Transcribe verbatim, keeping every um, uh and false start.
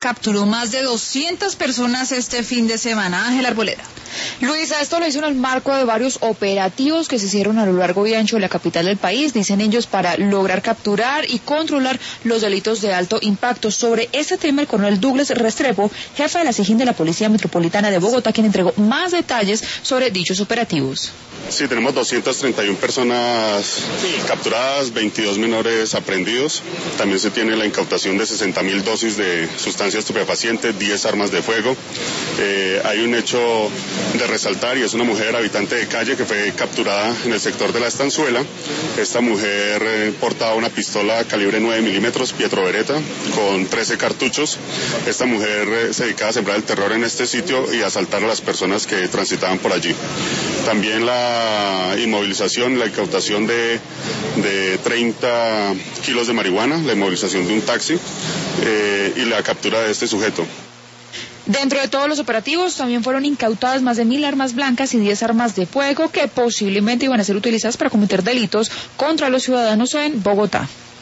capturó más de doscientas personas este fin de semana. Ángel Arboleda. Luisa, esto lo hizo en el marco de varios operativos que se hicieron a lo largo y ancho de la capital del país, dicen ellos, para lograr capturar y controlar los delitos de alto impacto. Sobre este tema, el coronel Douglas Restrepo, jefe de la SIJIN de la Policía Metropolitana de Bogotá, quien entregó más detalles sobre dichos operativos. Sí, tenemos doscientas treinta y una personas capturadas, veintidós menores aprehendidos. También se tiene la incautación de sesenta mil dosis de sustancias estupefacientes, diez armas de fuego. Eh, hay un hecho de resaltar y es una mujer habitante de calle que fue capturada en el sector de la Estanzuela. Esta mujer eh, portaba una pistola calibre nueve milímetros Pietro Beretta con trece cartuchos. Esta mujer eh, se dedicaba a sembrar el terror en este sitio y a asaltar a las personas que transitaban por allí. También la inmovilización, la incautación de, de treinta kilos de marihuana, la inmovilización de un taxi eh, y la captura de este sujeto. Dentro de todos los operativos también fueron incautadas más de mil armas blancas y diez armas de fuego que posiblemente iban a ser utilizadas para cometer delitos contra los ciudadanos en Bogotá.